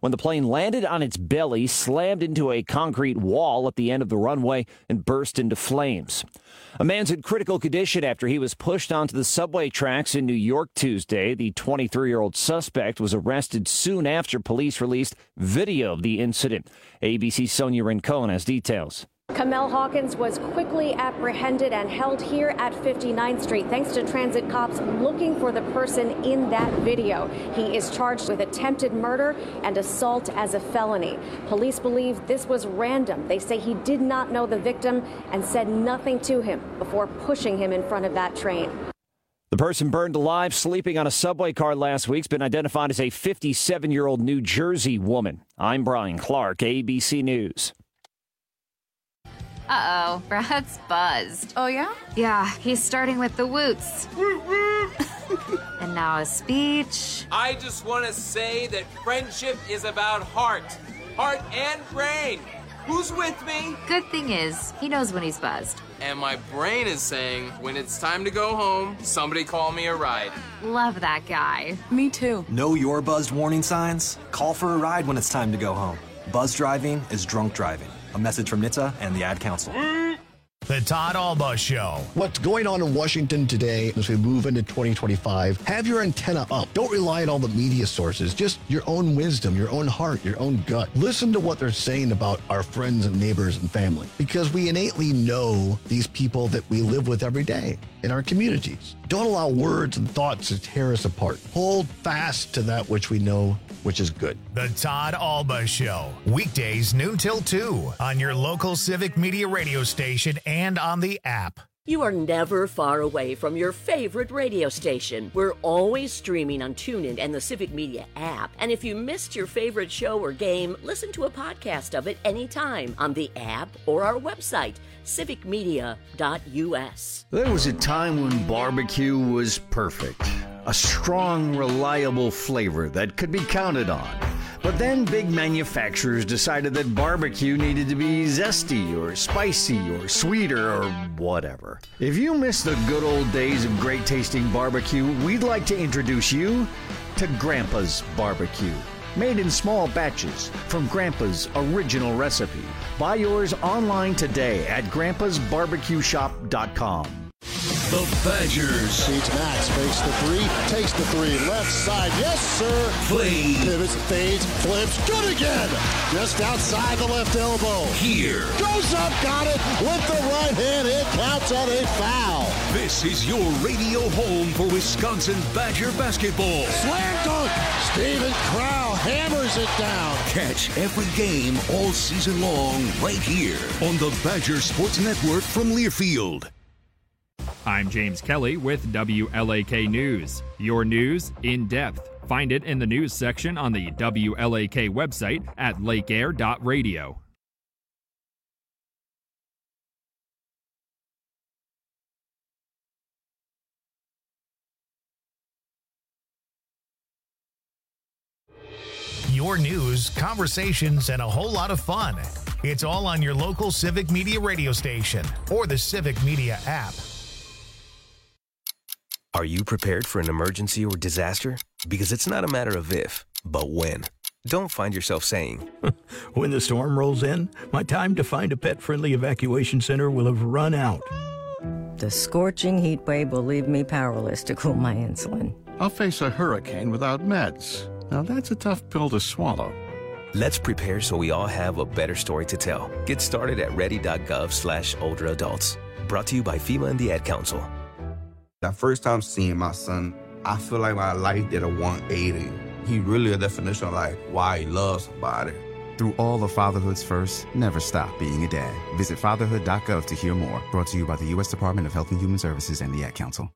when the plane landed on its belly, slammed into a concrete wall at the end of the runway, and burst into flames. A man's in critical condition after he was pushed onto the subway tracks in New York Tuesday. The 23-year-old suspect was arrested soon after police released video of the incident. ABC's Sonia Rincon has details. Kamel Hawkins was quickly apprehended and held here at 59th Street thanks to transit cops looking for the person in that video. He is charged with attempted murder and assault as a felony. Police believe this was random. They say he did not know the victim and said nothing to him before pushing him in front of that train. The person burned alive sleeping on a subway car last week has been identified as a 57-year-old New Jersey woman. I'm Brian Clark, ABC News. Uh-oh, Brad's buzzed. Oh, yeah? Yeah, he's starting with the woots. And now a speech. I just want to say that friendship is about heart and brain. Who's with me? Good thing is, he knows when he's buzzed. And my brain is saying, when it's time to go home, somebody call me a ride. Love that guy. Me too. Know your buzzed warning signs? Call for a ride when it's time to go home. Buzz driving is drunk driving. A message from NHTSA and the Ad Council. The Todd Alba Show. What's going on in Washington today as we move into 2025? Have your antenna up. Don't rely on all the media sources. Just your own wisdom, your own heart, your own gut. Listen to what they're saying about our friends and neighbors and family, because we innately know these people that we live with every day in our communities. Don't allow words and thoughts to tear us apart. Hold fast to that which we know, which is good. The Todd Alba Show. Weekdays noon till 2 on your local Civic Media radio station and on the app. You are never far away from your favorite radio station. We're always streaming on TuneIn and the Civic Media app. And if you missed your favorite show or game, listen to a podcast of it anytime on the app or our website, civicmedia.us. There was a time when barbecue was perfect. A strong, reliable flavor that could be counted on. But then big manufacturers decided that barbecue needed to be zesty or spicy or sweeter or whatever. If you miss the good old days of great tasting barbecue, we'd like to introduce you to Grandpa's Barbecue. Made in small batches from Grandpa's original recipe. Buy yours online today at grandpasbarbecueshop.com. The Badgers. Seats Max, fakes the three, takes the three, left side, yes sir. Play. Pivots, fades, flips, good again. Just outside the left elbow. Here. Goes up, got it, with the right hand, it counts on a foul. This is your radio home for Wisconsin Badger basketball. Slam dunk, Steven Crow hammers it down. Catch every game all season long right here on the Badger Sports Network from Learfield. I'm James Kelly with WLAK News. Your news in depth. Find it in the news section on the WLAK website at lakeair.radio. Your news, conversations, and a whole lot of fun. It's all on your local Civic Media radio station or the Civic Media app. Are you prepared for an emergency or disaster? Because it's not a matter of if, but when. Don't find yourself saying, when the storm rolls in, my time to find a pet-friendly evacuation center will have run out. The scorching heat wave will leave me powerless to cool my insulin. I'll face a hurricane without meds. Now that's a tough pill to swallow. Let's prepare so we all have a better story to tell. Get started at ready.gov/older adults. Brought to you by FEMA and the Ad Council. That first time seeing my son, I feel like my life did a 180. He really a definition of like why he loves somebody. Through all of fatherhood's first, never stop being a dad. Visit fatherhood.gov to hear more. Brought to you by the U.S. Department of Health and Human Services and the Ad Council.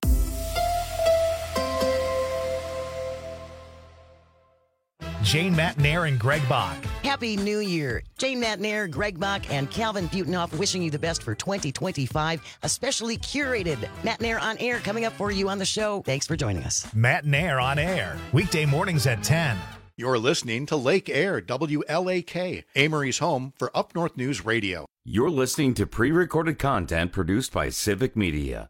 Jane Matnair and Greg Bach. Happy New Year. Jane Matnair, Greg Bach, and Calvin Butenhoff wishing you the best for 2025, a specially curated Matnair on Air coming up for you on the show. Thanks for joining us. Matnair on Air, weekday mornings at 10. You're listening to Lake Air, WLAK, Amory's home for Up North News Radio. You're listening to pre-recorded content produced by Civic Media.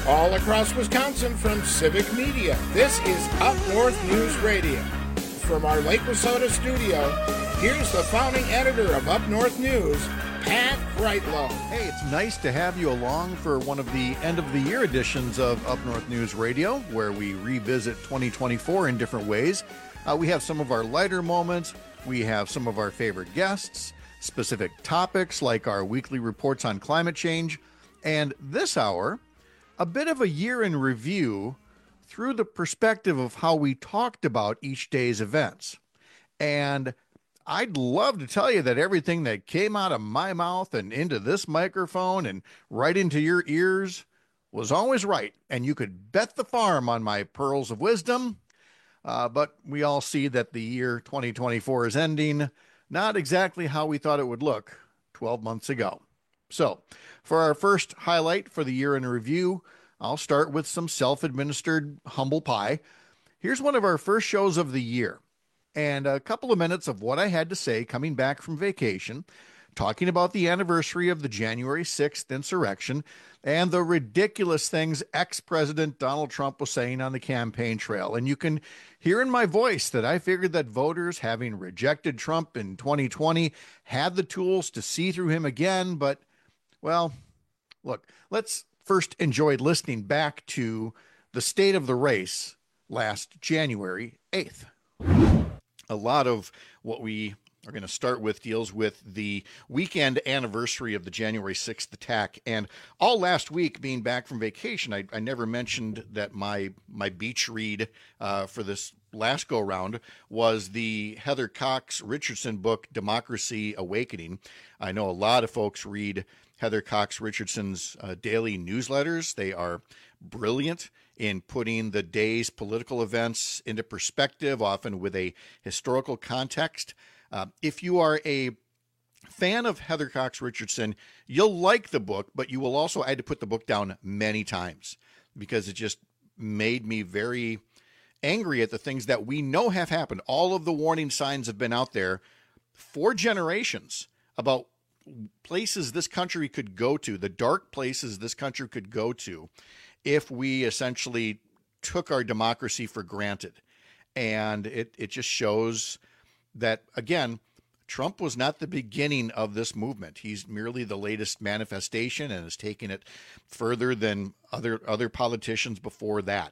All across Wisconsin from Civic Media, this is Up North News Radio. From our Lake Wissota studio, here's the founding editor of Up North News, Pat Kreitlow. Hey, it's nice to have you along for one of the end-of-the-year editions of Up North News Radio, where we revisit 2024 in different ways. We have some of our lighter moments. We have some of our favorite guests, specific topics like our weekly reports on climate change, and this hour, a bit of a year in review through the perspective of how we talked about each day's events. And I'd love to tell you that everything that came out of my mouth and into this microphone and right into your ears was always right, and you could bet the farm on my pearls of wisdom. But we all see that the year 2024 is ending not exactly how we thought it would look 12 months ago. So, for our first highlight for the year in review, I'll start with some self-administered humble pie. Here's one of our first shows of the year, and a couple of minutes of what I had to say coming back from vacation, talking about the anniversary of the January 6th insurrection and the ridiculous things ex-President Donald Trump was saying on the campaign trail. And you can hear in my voice that I figured that voters, having rejected Trump in 2020, had the tools to see through him again, but well, look, let's first enjoy listening back to the state of the race last January 8th. A lot of what we are going to start with deals with the weekend anniversary of the January 6th attack. And all last week, being back from vacation, I never mentioned that my beach read for this last go-round was the Heather Cox Richardson book, Democracy Awakening. I know a lot of folks read Heather Cox Richardson's daily newsletters. They are brilliant in putting the day's political events into perspective, often with a historical context. If you are a fan of Heather Cox Richardson, you'll like the book, but you will also, I had to put the book down many times because it just made me very angry at the things that we know have happened. All of the warning signs have been out there for generations about places this country could go to, the dark places this country could go to if we essentially took our democracy for granted. And it just shows that, again, Trump was not the beginning of this movement. He's merely the latest manifestation and has taken it further than other politicians before that.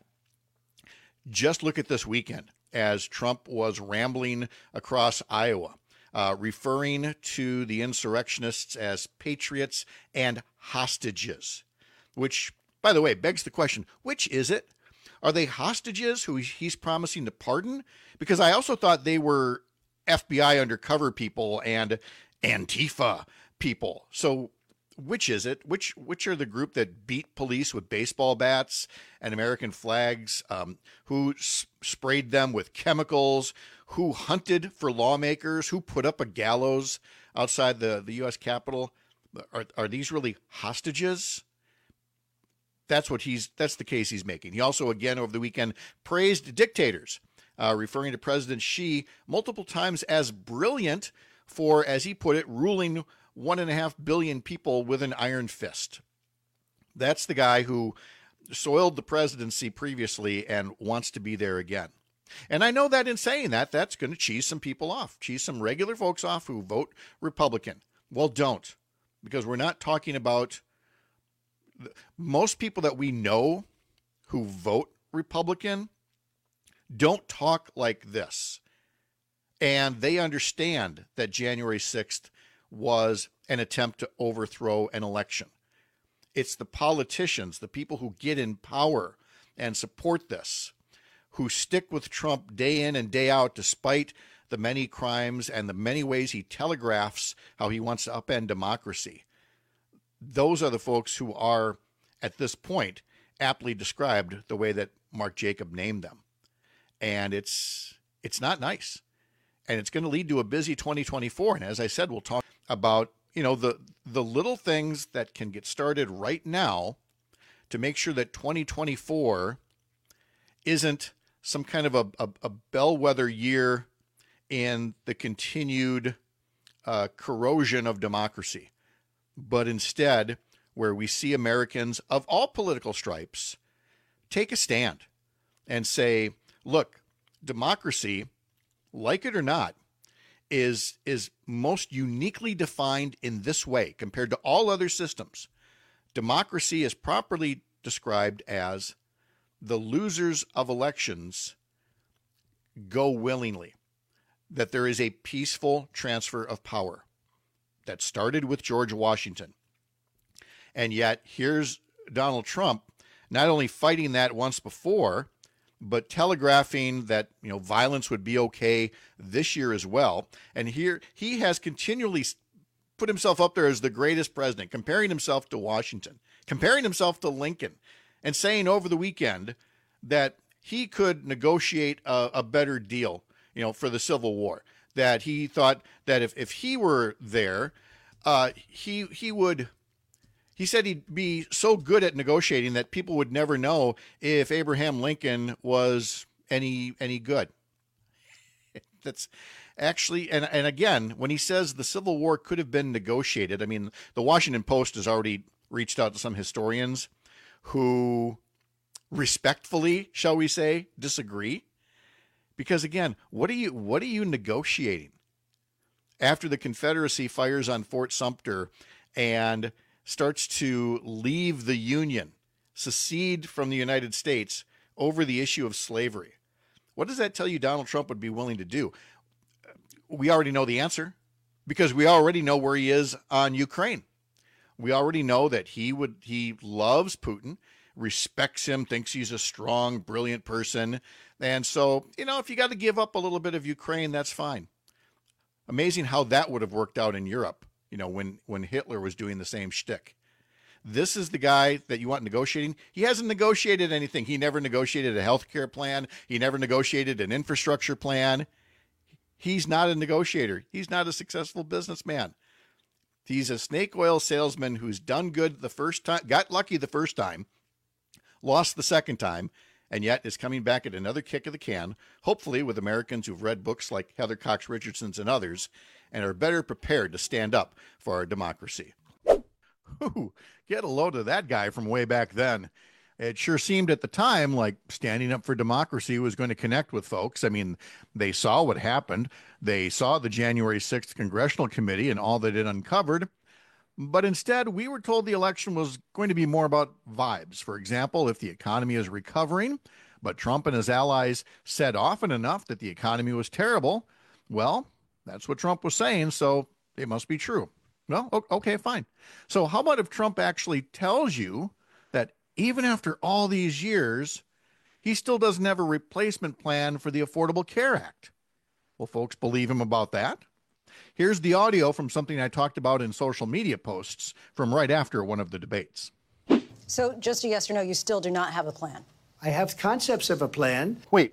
Just look at this weekend as Trump was rambling across Iowa, referring to the insurrectionists as patriots and hostages, which, by the way, begs the question, which is it? Are they hostages who he's promising to pardon? Because I also thought they were FBI undercover people and Antifa people. So which is it? Which are the group that beat police with baseball bats and American flags, who sprayed them with chemicals, who hunted for lawmakers, who put up a gallows outside the U.S. Capitol? Are these really hostages? That's the case he's making. He also, again, over the weekend, praised dictators, referring to President Xi multiple times as brilliant for, as he put it, ruling 1.5 billion people with an iron fist. That's the guy who soiled the presidency previously and wants to be there again. And I know that in saying that, that's going to cheese some people off, cheese some regular folks off who vote Republican. Well, don't, because we're not talking about most people that we know who vote Republican don't talk like this. And they understand that January 6th was an attempt to overthrow an election. It's the politicians, the people who get in power and support this, who stick with Trump day in and day out despite the many crimes and the many ways he telegraphs how he wants to upend democracy. Those are the folks who are, at this point, aptly described the way that Mark Jacob named them. And it's not nice. And it's going to lead to a busy 2024. And as I said, we'll talk about, the little things that can get started right now to make sure that 2024 isn't some kind of a bellwether year in the continued corrosion of democracy, but instead where we see Americans of all political stripes take a stand and say, look, democracy, like it or not, is most uniquely defined in this way compared to all other systems. Democracy is properly described as the losers of elections go willingly, that there is a peaceful transfer of power that started with George Washington. And yet here's Donald Trump not only fighting that once before, but telegraphing that, violence would be okay this year as well. And here he has continually put himself up there as the greatest president, comparing himself to Washington, comparing himself to Lincoln, and saying over the weekend that he could negotiate a better deal, for the Civil War, that he thought that if he were there, he said he'd be so good at negotiating that people would never know if Abraham Lincoln was any good. That's actually, and again, when he says the Civil War could have been negotiated, I mean, the Washington Post has already reached out to some historians who respectfully, shall we say, disagree. Because again, what are you negotiating? After the Confederacy fires on Fort Sumter and starts to leave the Union, secede from the United States over the issue of slavery, what does that tell you Donald Trump would be willing to do? We already know the answer, because we already know where he is on Ukraine. We already know that he loves Putin, respects him, thinks he's a strong, brilliant person. And so, if you got to give up a little bit of Ukraine, that's fine. Amazing how that would have worked out in Europe, when Hitler was doing the same shtick. This is the guy that you want negotiating. He hasn't negotiated anything. He never negotiated a healthcare plan. He never negotiated an infrastructure plan. He's not a negotiator. He's not a successful businessman. He's a snake oil salesman who's done good the first time, got lucky the first time, lost the second time, and yet is coming back at another kick of the can, hopefully with Americans who've read books like Heather Cox Richardson's and others, and are better prepared to stand up for our democracy. Ooh, get a load of that guy from way back then. It sure seemed at the time like standing up for democracy was going to connect with folks. I mean, they saw what happened. They saw the January 6th Congressional Committee and all that it uncovered. But instead, we were told the election was going to be more about vibes. For example, if the economy is recovering, but Trump and his allies said often enough that the economy was terrible, well, that's what Trump was saying, so it must be true. Well, okay, fine. So how about if Trump actually tells you that even after all these years, he still doesn't have a replacement plan for the Affordable Care Act? Will folks believe him about that? Here's the audio from something I talked about in social media posts from right after one of the debates. So just a yes or no, you still do not have a plan? I have concepts of a plan. Wait.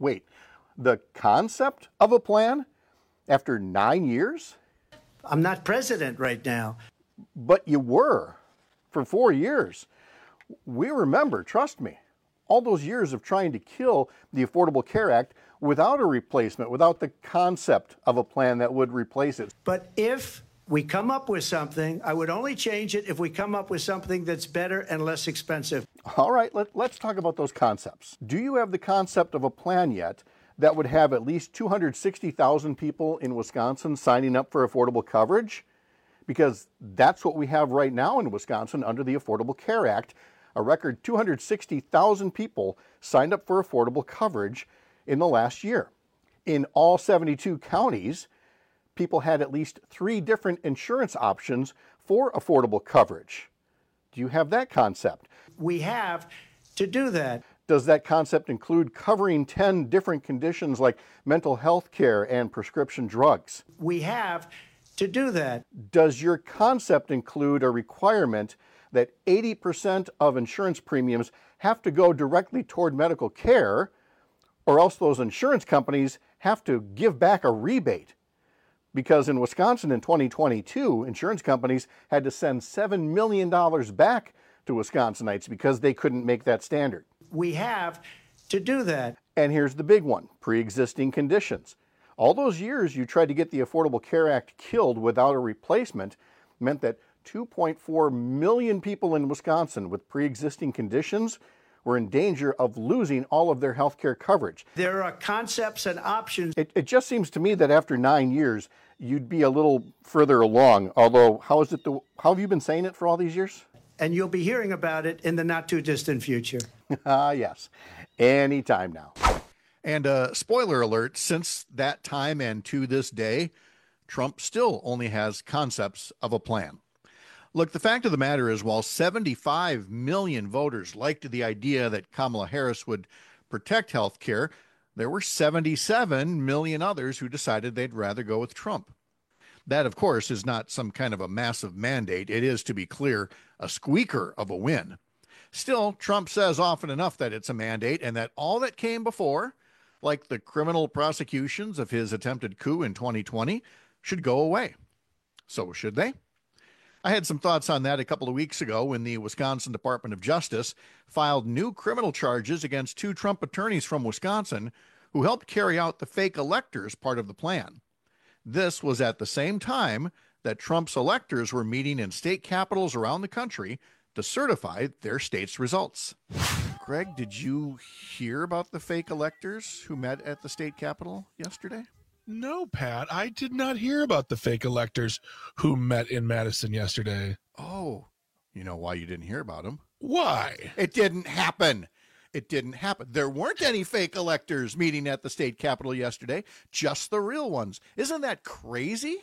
The concept of a plan after 9 years? I'm not president right now. But you were for 4 years. We remember, trust me, all those years of trying to kill the Affordable Care Act without a replacement, without the concept of a plan that would replace it. But if we come up with something, I would only change it if we come up with something that's better and less expensive. All right, let's talk about those concepts. Do you have the concept of a plan yet that would have at least 260,000 people in Wisconsin signing up for affordable coverage? Because that's what we have right now in Wisconsin under the Affordable Care Act. A record 260,000 people signed up for affordable coverage in the last year. In all 72 counties, people had at least 3 different insurance options for affordable coverage. Do you have that concept? We have to do that. Does that concept include covering 10 different conditions like mental health care and prescription drugs? We have to do that. Does your concept include a requirement that 80% of insurance premiums have to go directly toward medical care, or else those insurance companies have to give back a rebate? Because in Wisconsin in 2022, insurance companies had to send $7 million back to Wisconsinites because they couldn't make that standard. We have to do that. And here's the big one, pre-existing conditions. All those years you tried to get the Affordable Care Act killed without a replacement meant that 2.4 million people in Wisconsin with pre-existing conditions were in danger of losing all of their health care coverage. There are concepts and options. It just seems to me that after 9 years, you'd be a little further along. Although, how have you been saying it for all these years? And you'll be hearing about it in the not-too-distant future. Yes, anytime now. And spoiler alert, since that time and to this day, Trump still only has concepts of a plan. Look, the fact of the matter is, while 75 million voters liked the idea that Kamala Harris would protect health care, there were 77 million others who decided they'd rather go with Trump. That, of course, is not some kind of a massive mandate. It is, to be clear, a squeaker of a win. Still, Trump says often enough that it's a mandate and that all that came before, like the criminal prosecutions of his attempted coup in 2020, should go away. So should they? I had some thoughts on that a couple of weeks ago when the Wisconsin Department of Justice filed new criminal charges against 2 Trump attorneys from Wisconsin who helped carry out the fake electors part of the plan. This was at the same time that Trump's electors were meeting in state capitals around the country to certify their state's results. Greg, did you hear about the fake electors who met at the state capitol yesterday? No, Pat, I did not hear about the fake electors who met in Madison yesterday. Oh, you know why you didn't hear about them? Why? It didn't happen. It didn't happen. There weren't any fake electors meeting at the state capitol yesterday, just the real ones. Isn't that crazy?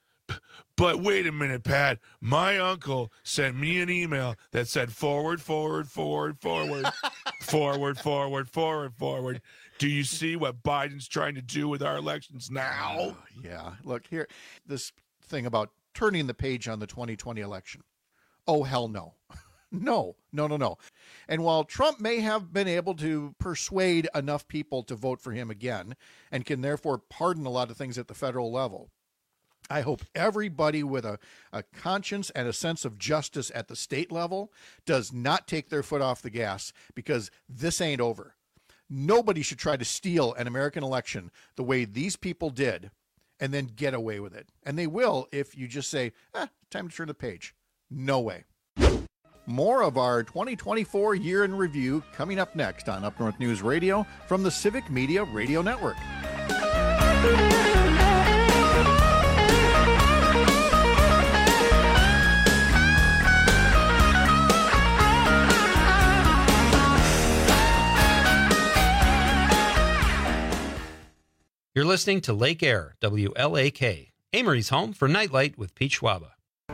But wait a minute, Pat. My uncle sent me an email that said forward, forward, forward, forward, forward, forward, forward, forward. Do you see what Biden's trying to do with our elections now? Yeah. Look here, this thing about turning the page on the 2020 election. Oh, hell no. No. And while Trump may have been able to persuade enough people to vote for him again and can therefore pardon a lot of things at the federal level, I hope everybody with a conscience and a sense of justice at the state level does not take their foot off the gas, because this ain't over. Nobody should try to steal an American election the way these people did and then get away with it. And they will if you just say, time to turn the page. No way. More of our 2024 year in review coming up next on Up North News Radio from the Civic Media Radio Network. You're listening to Lake Air, WLAK, Amory's home for Nightlight with Pete Schwaba.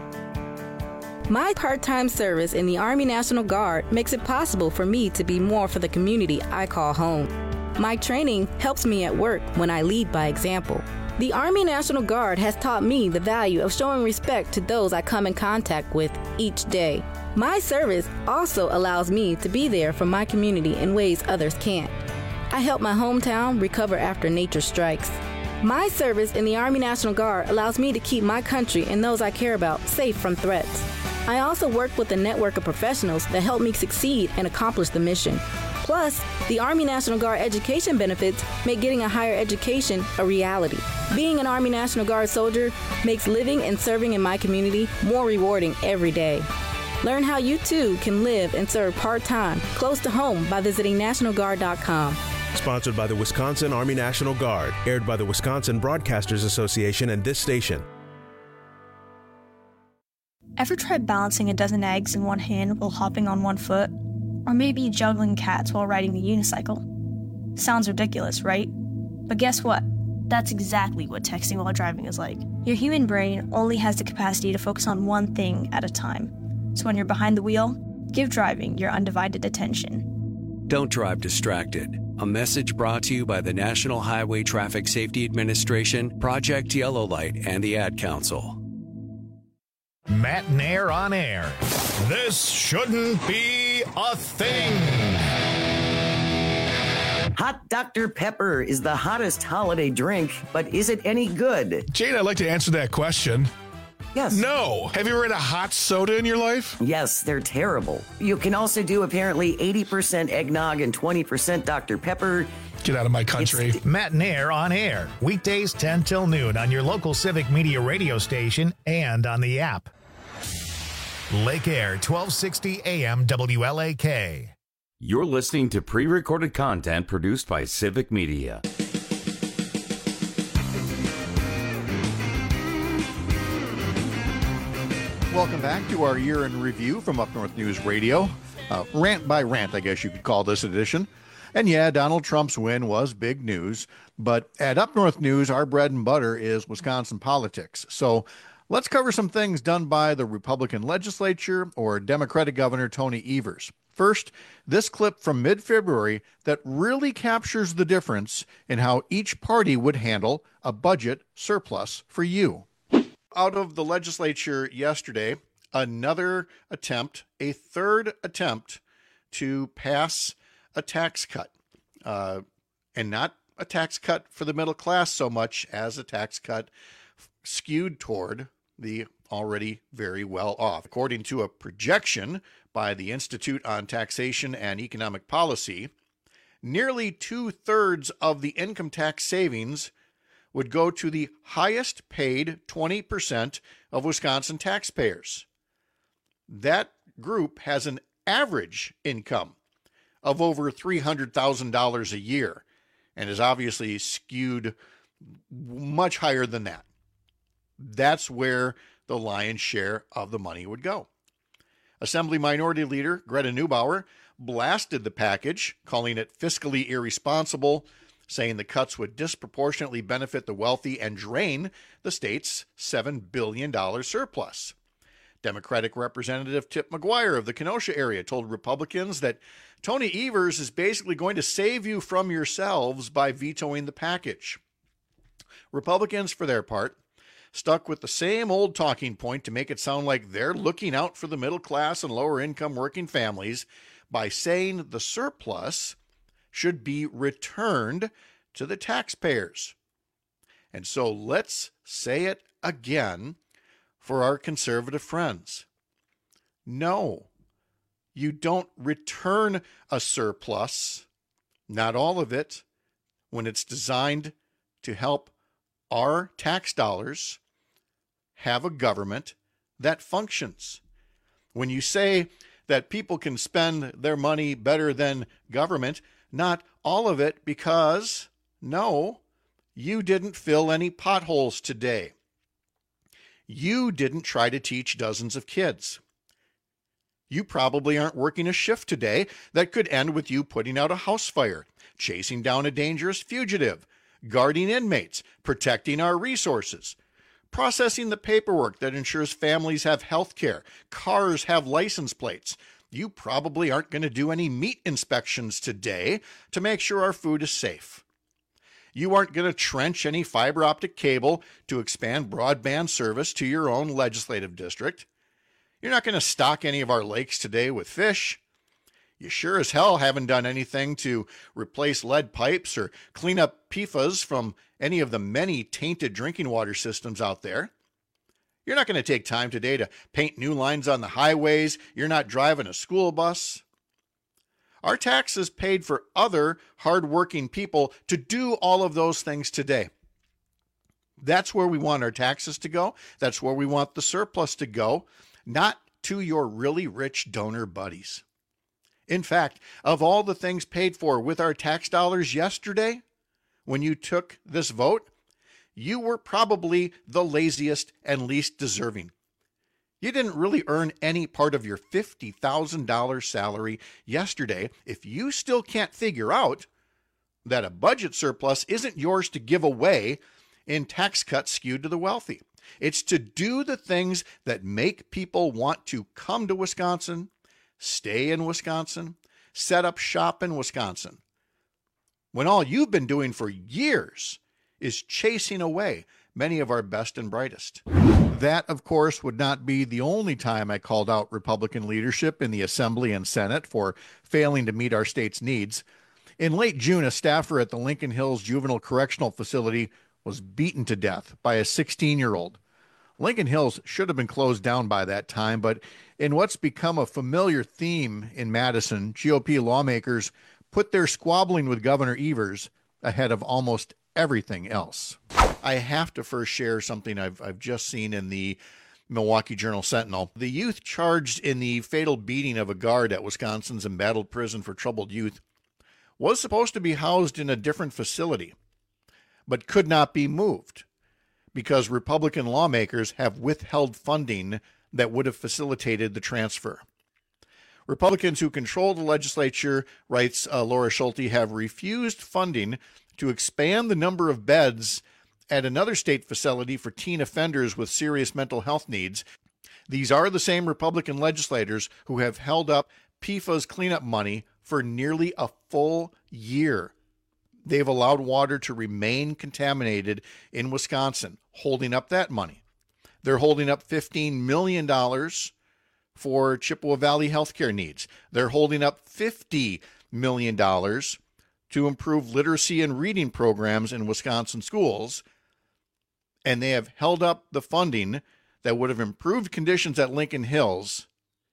My part-time service in the Army National Guard makes it possible for me to be more for the community I call home. My training helps me at work when I lead by example. The Army National Guard has taught me the value of showing respect to those I come in contact with each day. My service also allows me to be there for my community in ways others can't. I help my hometown recover after nature strikes. My service in the Army National Guard allows me to keep my country and those I care about safe from threats. I also work with a network of professionals that help me succeed and accomplish the mission. Plus, the Army National Guard education benefits make getting a higher education a reality. Being an Army National Guard soldier makes living and serving in my community more rewarding every day. Learn how you too can live and serve part-time close to home by visiting NationalGuard.com. Sponsored by the Wisconsin Army National Guard. Aired by the Wisconsin Broadcasters Association and this station. Ever tried balancing a dozen eggs in one hand while hopping on one foot? Or maybe juggling cats while riding the unicycle? Sounds ridiculous, right? But guess what? That's exactly what texting while driving is like. Your human brain only has the capacity to focus on one thing at a time. So when you're behind the wheel, give driving your undivided attention. Don't drive distracted. A message brought to you by the National Highway Traffic Safety Administration, Project Yellow Light, and the Ad Council. Matt Nair on air. This shouldn't be a thing. Hot Dr. Pepper is the hottest holiday drink, but is it any good? Jane, I'd like to answer that question. Yes. No. Have you ever had a hot soda in your life? Yes, they're terrible. You can also do apparently 80% eggnog and 20% Dr. Pepper. Get out of my country. Matt Nair on air. Weekdays 10 till noon on your local Civic Media radio station and on the app. Lake Air, 1260 AM WLAK. You're listening to pre-recorded content produced by Civic Media. Welcome back to our year in review from Up North News Radio. Rant by rant, I guess you could call this edition. And yeah, Donald Trump's win was big news. But at Up North News, our bread and butter is Wisconsin politics. So let's cover some things done by the Republican legislature or Democratic Governor Tony Evers. First, this clip from mid-February that really captures the difference in how each party would handle a budget surplus for you. Out of the legislature yesterday, another attempt, a third attempt to pass a tax cut, and not a tax cut for the middle class so much as a tax cut skewed toward the already very well off. According to a projection by the Institute on Taxation and Economic Policy, nearly 2/3 of the income tax savings would go to the highest paid 20% of Wisconsin taxpayers. That group has an average income of over $300,000 a year and is obviously skewed much higher than that. That's where the lion's share of the money would go. Assembly Minority Leader Greta Neubauer blasted the package, calling it fiscally irresponsible, saying the cuts would disproportionately benefit the wealthy and drain the state's $7 billion surplus. Democratic Representative Tip McGuire of the Kenosha area told Republicans that Tony Evers is basically going to save you from yourselves by vetoing the package. Republicans, for their part, stuck with the same old talking point to make it sound like they're looking out for the middle class and lower income working families by saying the surplus should be returned to the taxpayers. And so let's say it again for our conservative friends. No, you don't return a surplus, not all of it, when it's designed to help our tax dollars have a government that functions. When you say that people can spend their money better than government, not all of it, because, no, you didn't fill any potholes today. You didn't try to teach dozens of kids. You probably aren't working a shift today that could end with you putting out a house fire, chasing down a dangerous fugitive, guarding inmates, protecting our resources, processing the paperwork that ensures families have health care, cars have license plates. You probably aren't going to do any meat inspections today to make sure our food is safe. You aren't going to trench any fiber optic cable to expand broadband service to your own legislative district. You're not going to stock any of our lakes today with fish. You sure as hell haven't done anything to replace lead pipes or clean up PFAS from any of the many tainted drinking water systems out there. You're not going to take time today to paint new lines on the highways. You're not driving a school bus. Our taxes paid for other hardworking people to do all of those things today. That's where we want our taxes to go. That's where we want the surplus to go, not to your really rich donor buddies. In fact, of all the things paid for with our tax dollars yesterday, when you took this vote, you were probably the laziest and least deserving. You didn't really earn any part of your $50,000 salary yesterday if you still can't figure out that a budget surplus isn't yours to give away in tax cuts skewed to the wealthy. It's to do the things that make people want to come to Wisconsin, stay in Wisconsin, set up shop in Wisconsin, when all you've been doing for years is chasing away many of our best and brightest. That, of course, would not be the only time I called out Republican leadership in the Assembly and Senate for failing to meet our state's needs. In late June, a staffer at the Lincoln Hills Juvenile Correctional Facility was beaten to death by a 16-year-old. Lincoln Hills should have been closed down by that time, but in what's become a familiar theme in Madison, GOP lawmakers put their squabbling with Governor Evers ahead of almost everything else. I have to first share something I've just seen in the Milwaukee Journal-Sentinel. The youth charged in the fatal beating of a guard at Wisconsin's embattled prison for troubled youth was supposed to be housed in a different facility, but could not be moved because Republican lawmakers have withheld funding that would have facilitated the transfer. Republicans who control the legislature, writes Laura Schulte, have refused funding to expand the number of beds at another state facility for teen offenders with serious mental health needs. These are the same Republican legislators who have held up PFAS cleanup money for nearly a full year. They've allowed water to remain contaminated in Wisconsin, holding up that money. They're holding up $15 million for Chippewa Valley healthcare needs. They're holding up $50 million to improve literacy and reading programs in Wisconsin schools. And they have held up the funding that would have improved conditions at Lincoln Hills.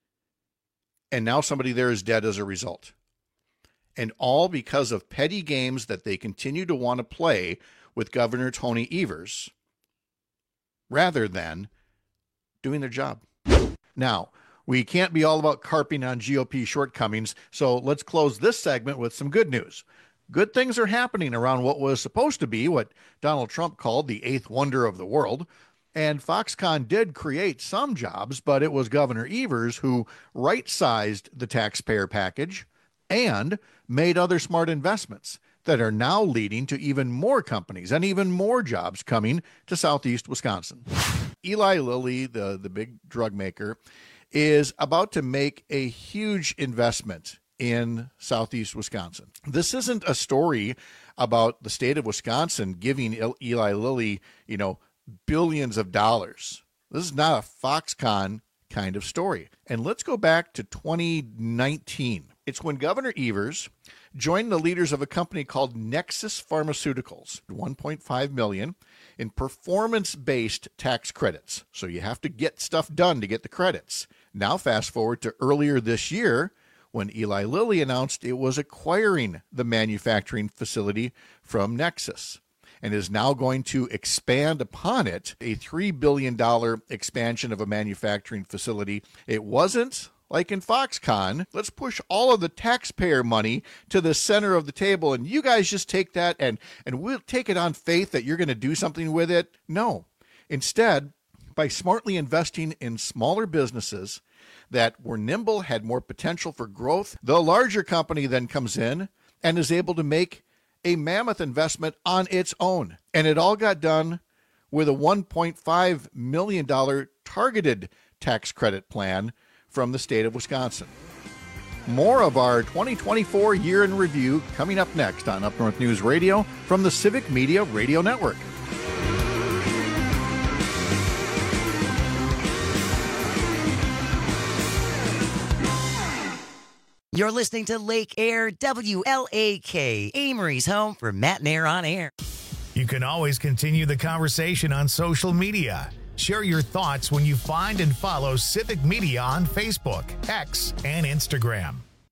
And now somebody there is dead as a result. And all because of petty games that they continue to want to play with Governor Tony Evers, rather than doing their job. Now, we can't be all about carping on GOP shortcomings, so let's close this segment with some good news. Good things are happening around what was supposed to be what Donald Trump called the eighth wonder of the world. And Foxconn did create some jobs, but it was Governor Evers who right-sized the taxpayer package and made other smart investments that are now leading to even more companies and even more jobs coming to Southeast Wisconsin. Eli Lilly, the big drug maker, is about to make a huge investment in Southeast Wisconsin. This isn't a story about the state of Wisconsin giving Eli Lilly, billions of dollars. This is not a Foxconn kind of story. And let's go back to 2019. It's when Governor Evers joined the leaders of a company called Nexus Pharmaceuticals, $1.5 million in performance-based tax credits. So you have to get stuff done to get the credits. Now fast forward to earlier this year when Eli Lilly announced it was acquiring the manufacturing facility from Nexus and is now going to expand upon it, a $3 billion expansion of a manufacturing facility. It wasn't like in Foxconn, let's push all of the taxpayer money to the center of the table and you guys just take that and we'll take it on faith that you're going to do something with it. No. Instead, by smartly investing in smaller businesses that were nimble, had more potential for growth, the larger company then comes in and is able to make a mammoth investment on its own. And it all got done with a $1.5 million targeted tax credit plan from the state of Wisconsin. More of our 2024 year in review coming up next on Up North News Radio from the Civic Media Radio Network. You're listening to Lake Air, WLAK, Amory's home for Matt and Air on Air. You can always continue the conversation on social media. Share your thoughts when you find and follow Civic Media on Facebook, X, and Instagram.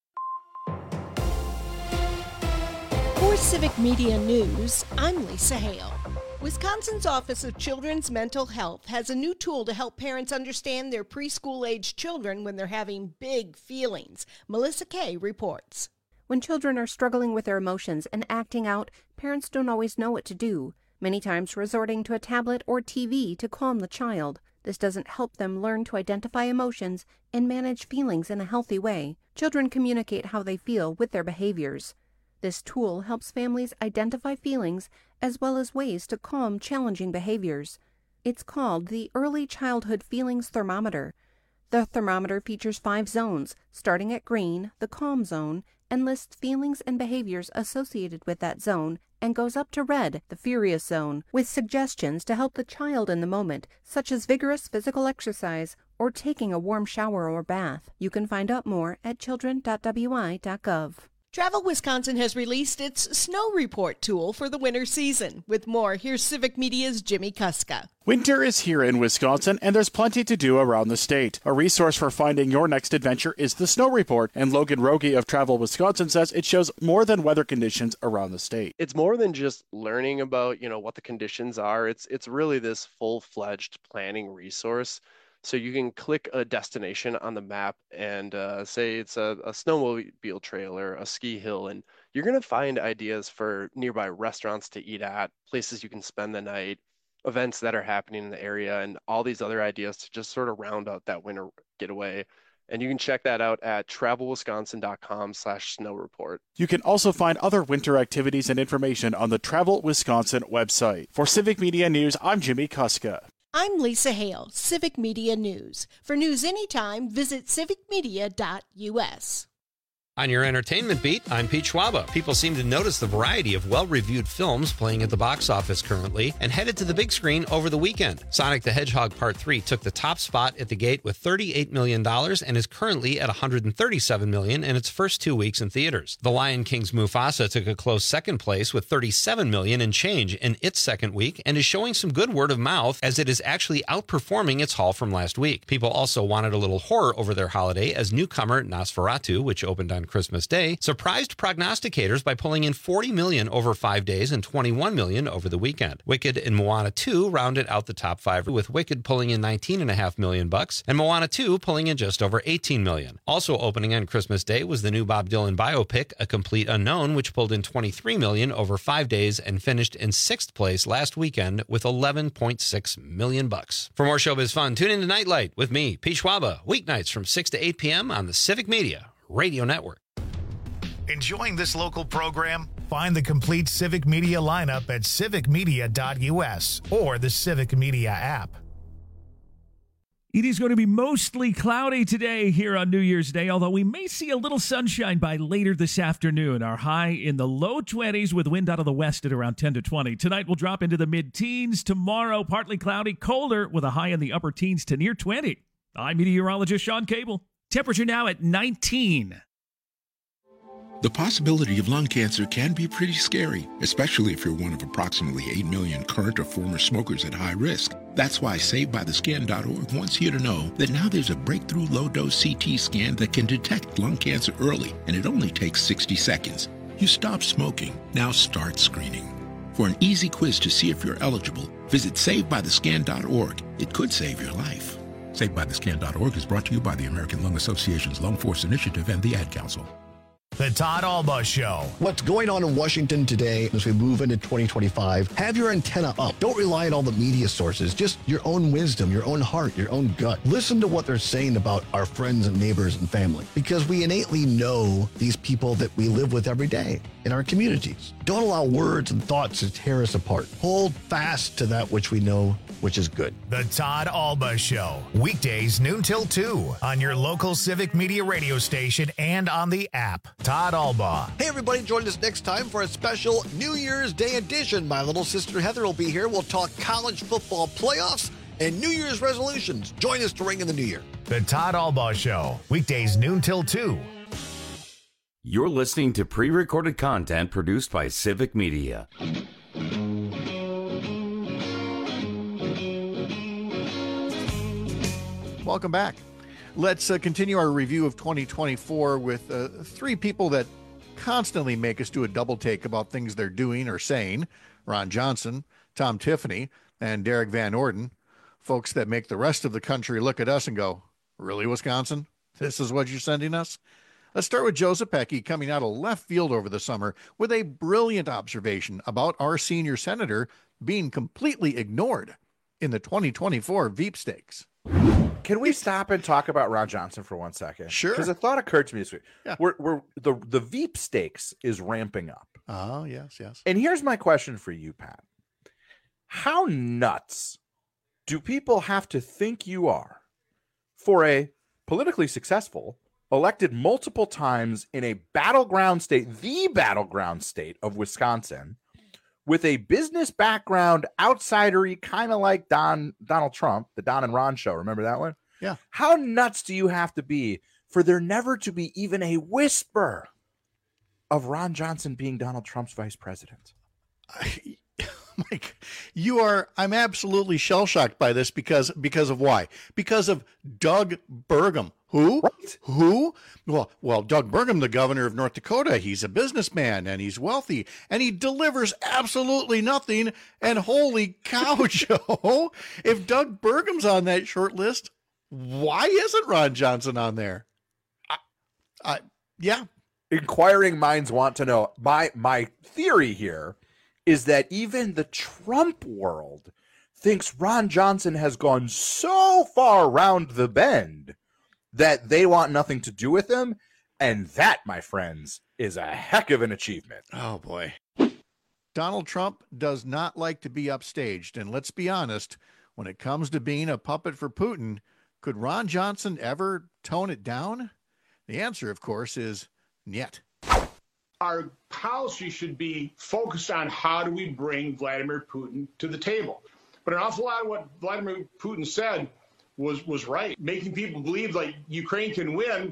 For Civic Media News, I'm Lisa Hale. Wisconsin's Office of Children's Mental Health has a new tool to help parents understand their preschool-age children when they're having big feelings. Melissa Kay reports. When children are struggling with their emotions and acting out, parents don't always know what to do, many times resorting to a tablet or TV to calm the child. This doesn't help them learn to identify emotions and manage feelings in a healthy way. Children communicate how they feel with their behaviors. This tool helps families identify feelings as well as ways to calm challenging behaviors. It's called the Early Childhood Feelings Thermometer. The thermometer features 5 zones, starting at green, the calm zone, and lists feelings and behaviors associated with that zone, and goes up to red, the furious zone, with suggestions to help the child in the moment, such as vigorous physical exercise or taking a warm shower or bath. You can find out more at children.wi.gov. Travel Wisconsin has released its Snow Report tool for the winter season. With more, here's Civic Media's Jimmy Kuska. Winter is here in Wisconsin, and there's plenty to do around the state. A resource for finding your next adventure is the Snow Report, and Logan Rogie of Travel Wisconsin says it shows more than weather conditions around the state. It's more than just learning about, what the conditions are. It's really this full-fledged planning resource. So you can click a destination on the map and say it's a snowmobile trail or a ski hill, and you're going to find ideas for nearby restaurants to eat at, places you can spend the night, events that are happening in the area, and all these other ideas to just sort of round out that winter getaway. And you can check that out at travelwisconsin.com/snow report. You can also find other winter activities and information on the Travel Wisconsin website. For Civic Media News, I'm Jimmy Kuska. I'm Lisa Hale, Civic Media News. For news anytime, visit civicmedia.us. On your entertainment beat, I'm Pete Schwaba. People seem to notice the variety of well-reviewed films playing at the box office currently and headed to the big screen over the weekend. Sonic the Hedgehog Part 3 took the top spot at the gate with $38 million and is currently at $137 million in its first 2 weeks in theaters. The Lion King's Mufasa took a close second place with $37 million and change in its second week and is showing some good word of mouth as it is actually outperforming its haul from last week. People also wanted a little horror over their holiday as newcomer Nosferatu, which opened on Christmas Day, surprised prognosticators by pulling in $40 million over 5 days and $21 million over the weekend. Wicked and Moana 2 rounded out the top five, with Wicked pulling in $19.5 million and Moana 2 pulling in just over $18 million. Also opening on Christmas Day was the new Bob Dylan biopic, A Complete Unknown, which pulled in $23 million over 5 days and finished in 6th place last weekend with $11.6 million. For more showbiz fun, tune in to Nightlight with me, Pete Schwaba, weeknights from 6 to 8 p.m. on the Civic Media Radio Network. Enjoying this local program? Find the complete Civic Media lineup at civicmedia.us or the Civic Media app. It is going to be mostly cloudy today here on New Year's Day, although we may see a little sunshine by later this afternoon. Our high in the low 20s with wind out of the west at around 10 to 20. Tonight we'll drop into the mid-teens. Tomorrow, partly cloudy, colder with a high in the upper teens to near 20. I'm meteorologist Sean Cable. Temperature now at 19. The possibility of lung cancer can be pretty scary, especially if you're one of approximately 8 million current or former smokers at high risk. That's why SaveByTheScan.org wants you to know that now there's a breakthrough low-dose CT scan that can detect lung cancer early, and it only takes 60 seconds. You stop smoking, now start screening. For an easy quiz to see if you're eligible, visit SaveByTheScan.org. It could save your life. SaveByTheScan.org is brought to you by the American Lung Association's Lung Force Initiative and the Ad Council. The Todd Alba Show. What's going on in Washington today as we move into 2025? Have your antenna up. Don't rely on all the media sources. Just your own wisdom, your own heart, your own gut. Listen to what they're saying about our friends and neighbors and family, because we innately know these people that we live with every day in our communities. Don't allow words and thoughts to tear us apart. Hold fast to that which we know, which is good. The Todd Alba Show. Weekdays noon till 2 on your local Civic Media radio station and on the app. Todd Alba. Hey, everybody, join us next time for a special New Year's Day edition. My little sister Heather will be here. We'll talk college football playoffs and New Year's resolutions. Join us to ring in the new year. The Todd Alba Show. Weekdays noon till 2. You're listening to pre-recorded content produced by Civic Media. Welcome back. Let's continue our review of 2024 with three people that constantly make us do a double take about things they're doing or saying. Ron Johnson, Tom Tiffany, and Derek Van Orden. Folks that make the rest of the country look at us and go, really, Wisconsin? This is what you're sending us? Let's start with Joe Zepecki coming out of left field over the summer with a brilliant observation about our senior senator being completely ignored in the 2024 Veep Stakes. Can we stop and talk about Ron Johnson for 1 second? Sure. Because a thought occurred to me this week. Yeah. The Veep Stakes is ramping up. Oh, yes. And here's my question for you, Pat. How nuts do people have to think you are for a politically successful, elected multiple times in a battleground state, the battleground state of Wisconsin, with a business background, outsidery, kind of like Donald Trump, the Don and Ron show. Remember that one? Yeah. How nuts do you have to be for there never to be even a whisper of Ron Johnson being Donald Trump's vice president? Mike, I'm absolutely shell-shocked by this because of why? Because of Doug Burgum. Who? Right. Who? Well, Doug Burgum, the governor of North Dakota, he's a businessman and he's wealthy and he delivers absolutely nothing. And holy cow, Joe, if Doug Burgum's on that short list, Why isn't Ron Johnson on there? Yeah. Inquiring minds want to know. My theory here is that even the Trump world thinks Ron Johnson has gone so far around the bend that they want nothing to do with him. And that, my friends, is a heck of an achievement. Oh, boy. Donald Trump does not like to be upstaged. And let's be honest, when it comes to being a puppet for Putin, could Ron Johnson ever tone it down? The answer, of course, is niet. Our policy should be focused on how do we bring Vladimir Putin to the table. But an awful lot of what Vladimir Putin said was right, making people believe like Ukraine can win.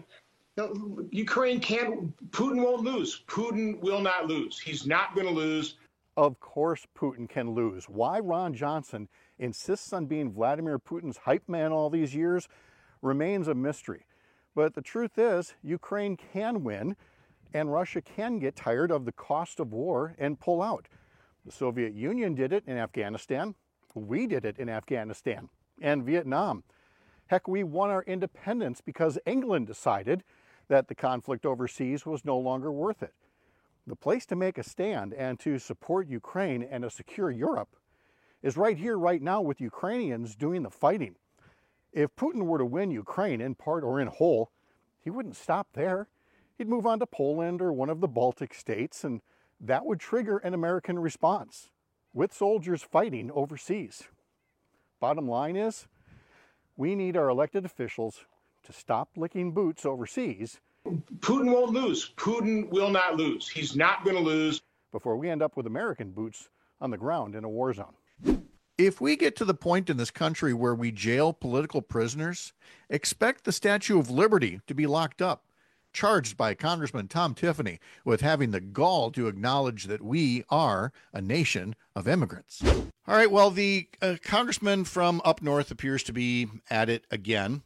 No, Ukraine can't. Putin won't lose. Putin will not lose. He's not going to lose. Of course Putin can lose. Why Ron Johnson insists on being Vladimir Putin's hype man all these years remains a mystery. But the truth is, Ukraine can win, and Russia can get tired of the cost of war and pull out. The Soviet Union did it in Afghanistan. We did it in Afghanistan and Vietnam. Heck, we won our independence because England decided that the conflict overseas was no longer worth it. The place to make a stand and to support Ukraine and a secure Europe is right here, right now, with Ukrainians doing the fighting. If Putin were to win Ukraine in part or in whole, he wouldn't stop there. He'd move on to Poland or one of the Baltic states, and that would trigger an American response, with soldiers fighting overseas. Bottom line is, we need our elected officials to stop licking boots overseas. Putin won't lose. Putin will not lose. He's not going to lose. Before we end up with American boots on the ground in a war zone. If we get to the point in this country where we jail political prisoners, expect the Statue of Liberty to be locked up, charged by Congressman Tom Tiffany with having the gall to acknowledge that we are a nation of immigrants. All right, well, the congressman from up north appears to be at it again.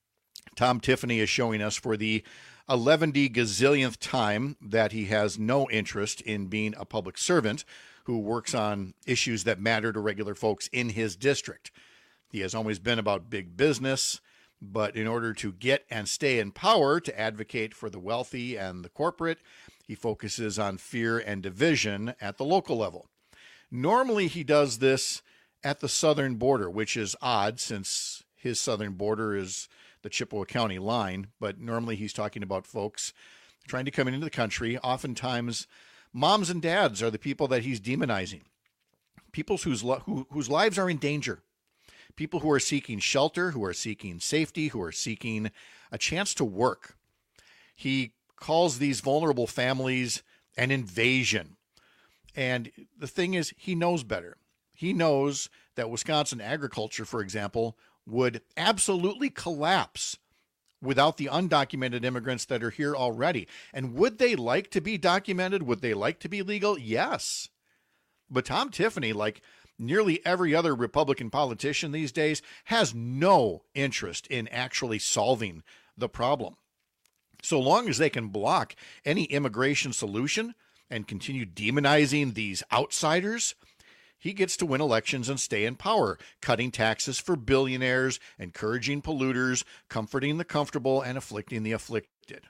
Tom Tiffany is showing us for the 11th gazillionth time that he has no interest in being a public servant who works on issues that matter to regular folks in his district. He has always been about big business, but in order to get and stay in power to advocate for the wealthy and the corporate, he focuses on fear and division at the local level. Normally he does this at the southern border, which is odd since his southern border is the Chippewa County line, but normally he's talking about folks trying to come into the country. Oftentimes, moms and dads are the people that he's demonizing, people whose lives are in danger, people who are seeking shelter, who are seeking safety, who are seeking a chance to work. He calls these vulnerable families an invasion. And the thing is, he knows better. He knows that Wisconsin agriculture, for example, would absolutely collapse without the undocumented immigrants that are here already. And would they like to be documented? Would they like to be legal? Yes. But Tom Tiffany, like nearly every other Republican politician these days, has no interest in actually solving the problem. So long as they can block any immigration solution and continue demonizing these outsiders, he gets to win elections and stay in power, cutting taxes for billionaires, encouraging polluters, comforting the comfortable, and afflicting the afflicted.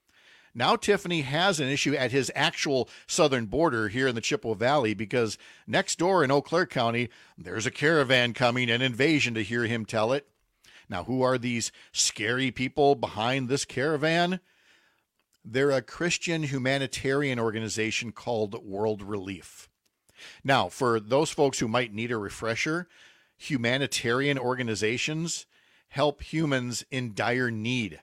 Now Tiffany has an issue at his actual southern border here in the Chippewa Valley because next door in Eau Claire County, there's a caravan coming, an invasion to hear him tell it. Now, who are these scary people behind this caravan? They're a Christian humanitarian organization called World Relief. Now, for those folks who might need a refresher, humanitarian organizations help humans in dire need.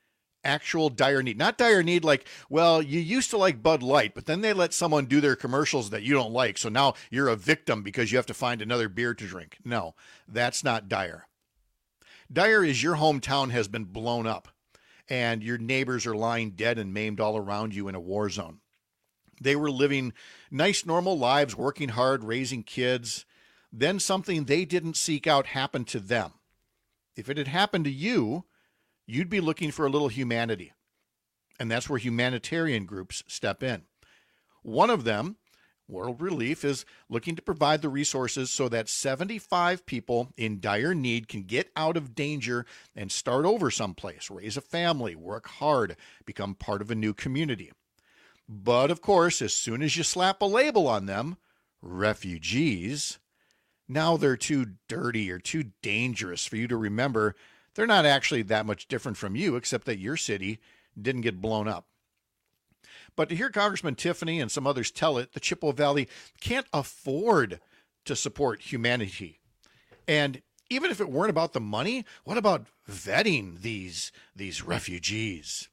Actual dire need. Not dire need like, well, you used to like Bud Light, but then they let someone do their commercials that you don't like, so now you're a victim because you have to find another beer to drink. No, that's not dire. Dire is your hometown has been blown up, and your neighbors are lying dead and maimed all around you in a war zone. They were living nice, normal lives, working hard, raising kids. Then something they didn't seek out happened to them. If it had happened to you, you'd be looking for a little humanity. And that's where humanitarian groups step in. One of them World Relief is looking to provide the resources so that 75 people in dire need can get out of danger and start over someplace, raise a family, work hard, become part of a new community. But of course, as soon as you slap a label on them, refugees, now they're too dirty or too dangerous for you to remember they're not actually that much different from you, except that your city didn't get blown up. But to hear Congressman Tiffany and some others tell it, the Chippewa Valley can't afford to support humanity. And even if it weren't about the money, what about vetting these refugees?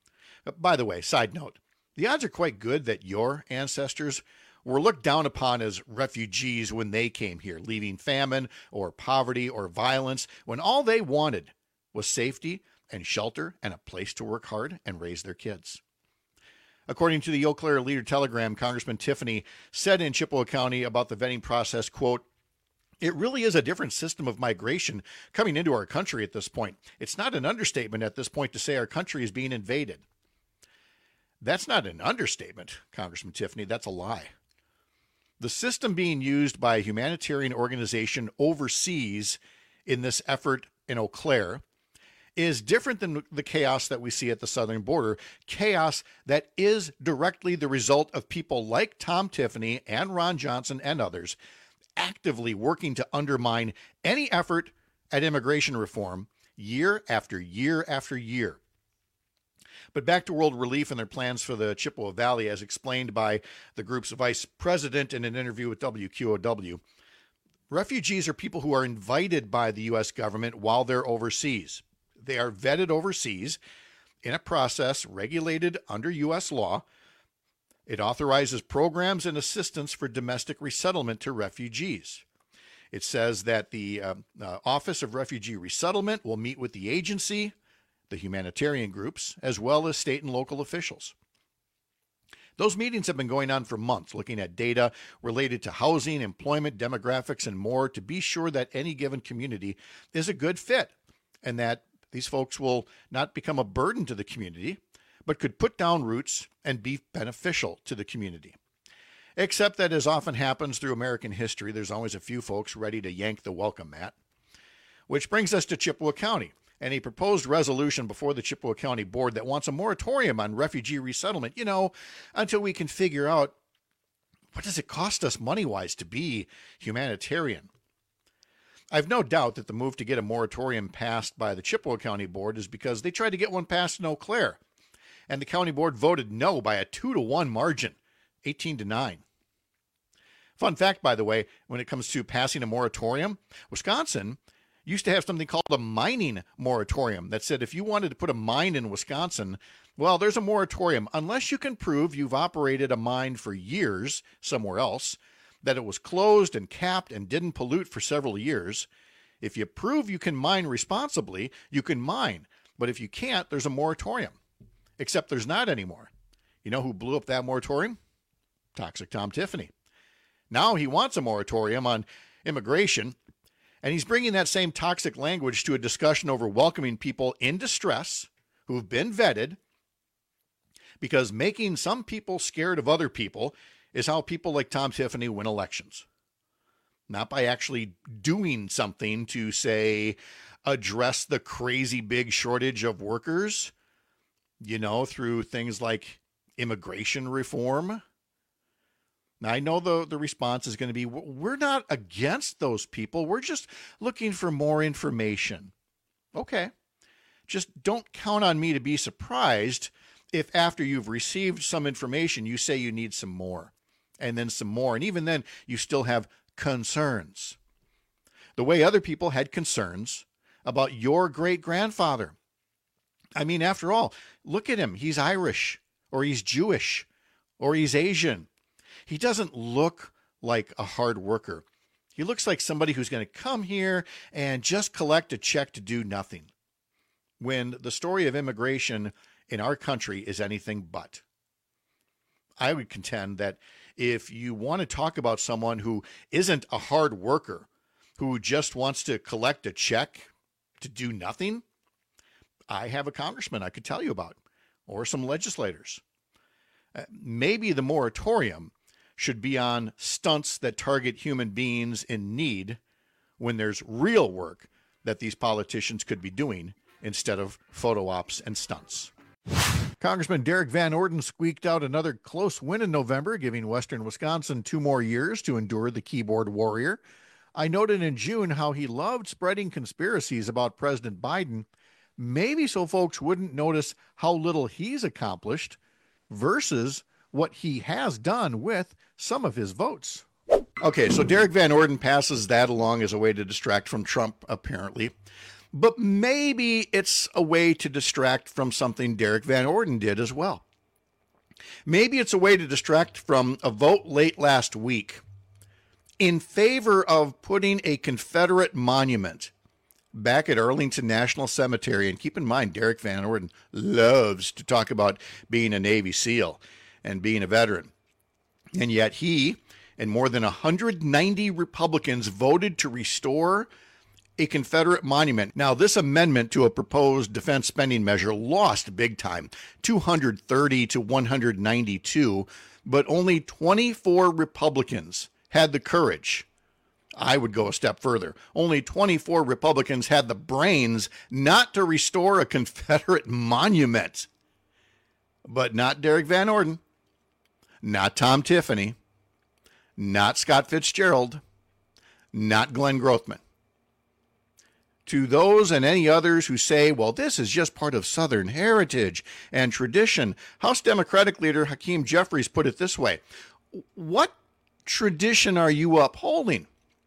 By the way, side note, the odds are quite good that your ancestors were looked down upon as refugees when they came here, leaving famine or poverty or violence, when all they wanted was safety and shelter and a place to work hard and raise their kids. According to the Eau Claire Leader-Telegram, Congressman Tiffany said in Chippewa County about the vetting process, quote, "It really is a different system of migration coming into our country at this point. It's not an understatement at this point to say our country is being invaded." That's not an understatement, Congressman Tiffany. That's a lie. The system being used by a humanitarian organization overseas in this effort in Eau Claire is different than the chaos that we see at the southern border, chaos that is directly the result of people like Tom Tiffany and Ron Johnson and others actively working to undermine any effort at immigration reform year after year after year. But back to World Relief and their plans for the Chippewa Valley, as explained by the group's vice president in an interview with WQOW. Refugees are people who are invited by the U.S. government while they're overseas. They are vetted overseas in a process regulated under U.S. law. It authorizes programs and assistance for domestic resettlement to refugees. It says that the Office of Refugee Resettlement will meet with the agency, the humanitarian groups, as well as state and local officials. Those meetings have been going on for months, looking at data related to housing, employment, demographics, and more to be sure that any given community is a good fit and that these folks will not become a burden to the community, but could put down roots and be beneficial to the community. Except that, as often happens through American history, there's always a few folks ready to yank the welcome mat. Which brings us to Chippewa County and a proposed resolution before the Chippewa County Board that wants a moratorium on refugee resettlement, until we can figure out what does it cost us money-wise to be humanitarian. I've no doubt that the move to get a moratorium passed by the Chippewa County Board is because they tried to get one passed in Eau Claire, and the county board voted no by a 2-1 margin, 18-9. Fun fact, by the way, when it comes to passing a moratorium, Wisconsin used to have something called a mining moratorium that said if you wanted to put a mine in Wisconsin, well, there's a moratorium. Unless you can prove you've operated a mine for years somewhere else, that it was closed and capped and didn't pollute for several years, if you prove you can mine responsibly, you can mine. But if you can't, there's a moratorium. Except there's not anymore. You know who blew up that moratorium? Toxic Tom Tiffany. Now he wants a moratorium on immigration, and he's bringing that same toxic language to a discussion over welcoming people in distress who've been vetted, because making some people scared of other people is how people like Tom Tiffany win elections. Not by actually doing something to, say, address the crazy big shortage of workers, through things like immigration reform. Now, I know the response is going to be, we're not against those people. We're just looking for more information. Okay. Just don't count on me to be surprised if after you've received some information, you say you need some more, and then some more. And even then, you still have concerns. The way other people had concerns about your great-grandfather. I mean, after all, look at him. He's Irish, or he's Jewish, or he's Asian. He doesn't look like a hard worker. He looks like somebody who's going to come here and just collect a check to do nothing. When the story of immigration in our country is anything but. I would contend that if you want to talk about someone who isn't a hard worker, who just wants to collect a check to do nothing, I have a congressman I could tell you about, or some legislators. Maybe the moratorium should be on stunts that target human beings in need when there's real work that these politicians could be doing instead of photo ops and stunts. Congressman Derek Van Orden squeaked out another close win in November, giving Western Wisconsin 2 more years to endure the keyboard warrior. I noted in June how he loved spreading conspiracies about President Biden, maybe so folks wouldn't notice how little he's accomplished versus what he has done with some of his votes. Okay, so Derek Van Orden passes that along as a way to distract from Trump, apparently. But maybe it's a way to distract from something Derek Van Orden did as well. Maybe it's a way to distract from a vote late last week in favor of putting a Confederate monument back at Arlington National Cemetery. And keep in mind, Derek Van Orden loves to talk about being a Navy SEAL and being a veteran. And yet he and more than 190 Republicans voted to restore a Confederate monument. Now, this amendment to a proposed defense spending measure lost big time, 230 to 192, but only 24 Republicans had the courage. I would go a step further. Only 24 Republicans had the brains not to restore a Confederate monument. But not Derek Van Orden, not Tom Tiffany, not Scott Fitzgerald, not Glenn Grothman. To those and any others who say, well, this is just part of Southern heritage and tradition, House Democratic leader Hakeem Jeffries put it this way: what tradition are you upholding?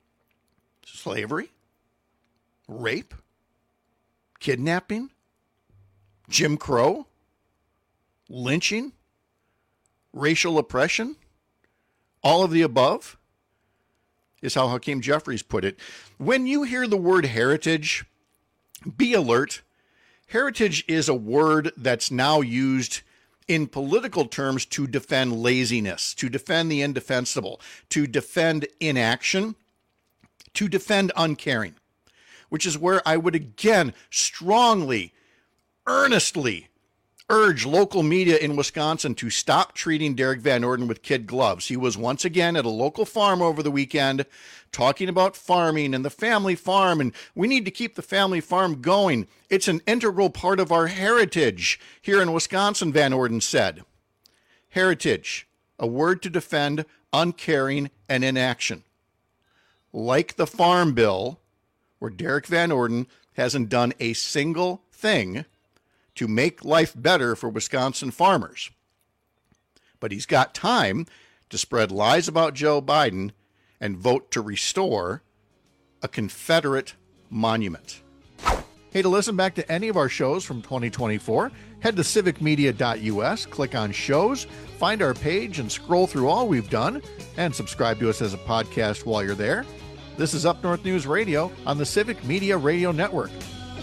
Slavery? Rape? Kidnapping? Jim Crow? Lynching? Racial oppression? All of the above? Is how Hakeem Jeffries put it. When you hear the word heritage, be alert. Heritage is a word that's now used in political terms to defend laziness, to defend the indefensible, to defend inaction, to defend uncaring, which is where I would again strongly, earnestly urge local media in Wisconsin to stop treating Derek Van Orden with kid gloves. He was once again at a local farm over the weekend talking about farming and the family farm, and we need to keep the family farm going. It's an integral part of our heritage here in Wisconsin, Van Orden said. Heritage, a word to defend uncaring and inaction. Like the Farm Bill, where Derek Van Orden hasn't done a single thing to make life better for Wisconsin farmers. But he's got time to spread lies about Joe Biden and vote to restore a Confederate monument. Hey, to listen back to any of our shows from 2024, head to civicmedia.us, click on shows, find our page, and scroll through all we've done, and subscribe to us as a podcast while you're there. This is Up North News Radio on the Civic Media Radio Network.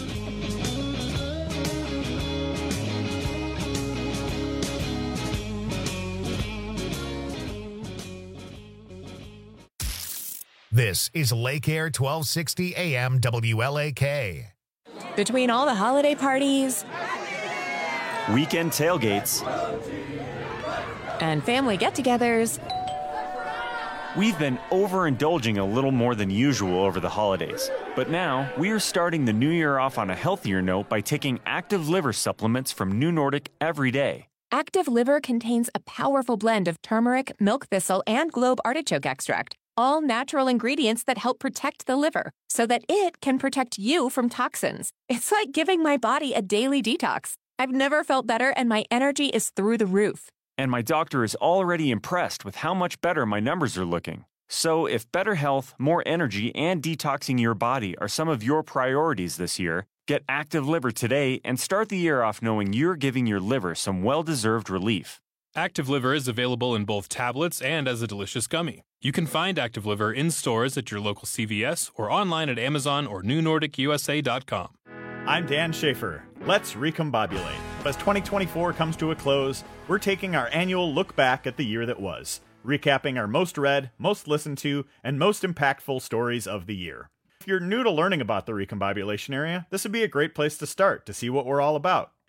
This is Lake Air 1260 AM WLAK. Between all the holiday parties, weekend tailgates, and family get-togethers, we've been overindulging a little more than usual over the holidays. But now, we are starting the new year off on a healthier note by taking Active Liver supplements from New Nordic every day. Active Liver contains a powerful blend of turmeric, milk thistle, and globe artichoke extract, all natural ingredients that help protect the liver so that it can protect you from toxins. It's like giving my body a daily detox. I've never felt better, and my energy is through the roof. And my doctor is already impressed with how much better my numbers are looking. So if better health, more energy, and detoxing your body are some of your priorities this year, get Active Liver today and start the year off knowing you're giving your liver some well-deserved relief. Active Liver is available in both tablets and as a delicious gummy. You can find Active Liver in stores at your local CVS or online at Amazon or newnordicusa.com. I'm Dan Schaefer. Let's recombobulate. As 2024 comes to a close, we're taking our annual look back at the year that was, recapping our most read, most listened to, and most impactful stories of the year. If you're new to learning about the recombobulation area, this would be a great place to start to see what we're all about.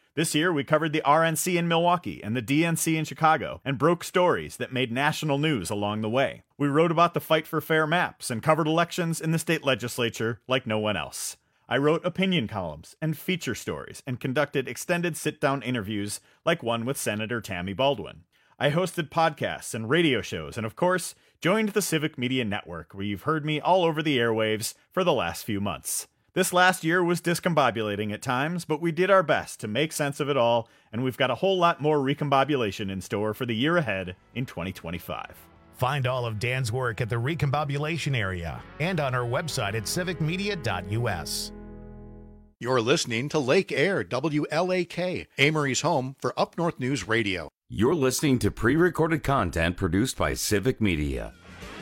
This year, we covered the RNC in Milwaukee and the DNC in Chicago and broke stories that made national news along the way. We wrote about the fight for fair maps and covered elections in the state legislature like no one else. I wrote opinion columns and feature stories and conducted extended sit-down interviews like one with Senator Tammy Baldwin. I hosted podcasts and radio shows and, of course, joined the Civic Media Network, where you've heard me all over the airwaves for the last few months. This last year was discombobulating at times, but we did our best to make sense of it all, and we've got a whole lot more recombobulation in store for the year ahead in 2025. Find all of Dan's work at the Recombobulation area and on our website at civicmedia.us. You're listening to Lake Air, WLAK, Amory's home for Up North News Radio. You're listening to pre-recorded content produced by Civic Media.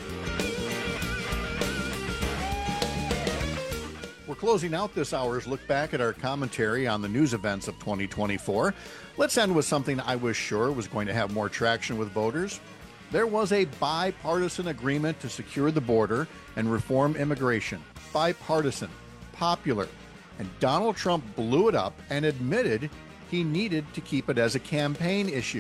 We're closing out this hour's look back at our commentary on the news events of 2024. Let's end with something I was sure was going to have more traction with voters. There was a bipartisan agreement to secure the border and reform immigration. Bipartisan, popular, and Donald Trump blew it up and admitted he needed to keep it as a campaign issue.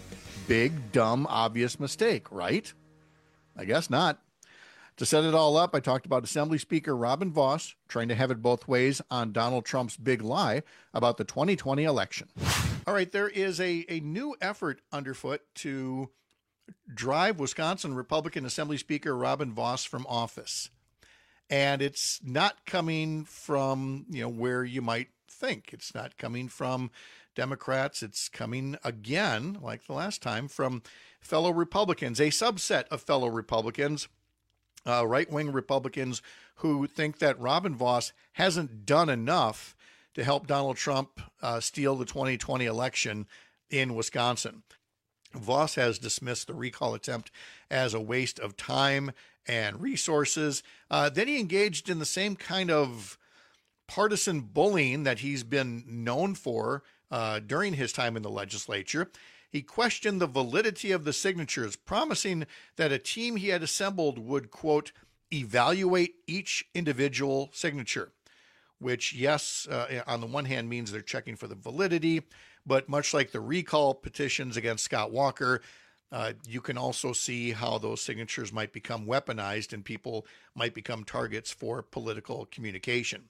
Big, dumb, obvious mistake, right? I guess not. To set it all up, I talked about Assembly Speaker Robin Vos trying to have it both ways on Donald Trump's big lie about the 2020 election. All right, there is a new effort underfoot to drive Wisconsin Republican Assembly Speaker Robin Vos from office. And it's not coming from, where you might think. It's not coming from Democrats. It's coming again, like the last time, from fellow Republicans, a subset of fellow Republicans, right-wing Republicans who think that Robin Vos hasn't done enough to help Donald Trump steal the 2020 election in Wisconsin. Vos has dismissed the recall attempt as a waste of time and resources. Then he engaged in the same kind of partisan bullying that he's been known for during his time in the legislature. He questioned the validity of the signatures, promising that a team he had assembled would, quote, evaluate each individual signature, which, yes, on the one hand means they're checking for the validity, but much like the recall petitions against Scott Walker, you can also see how those signatures might become weaponized and people might become targets for political communication.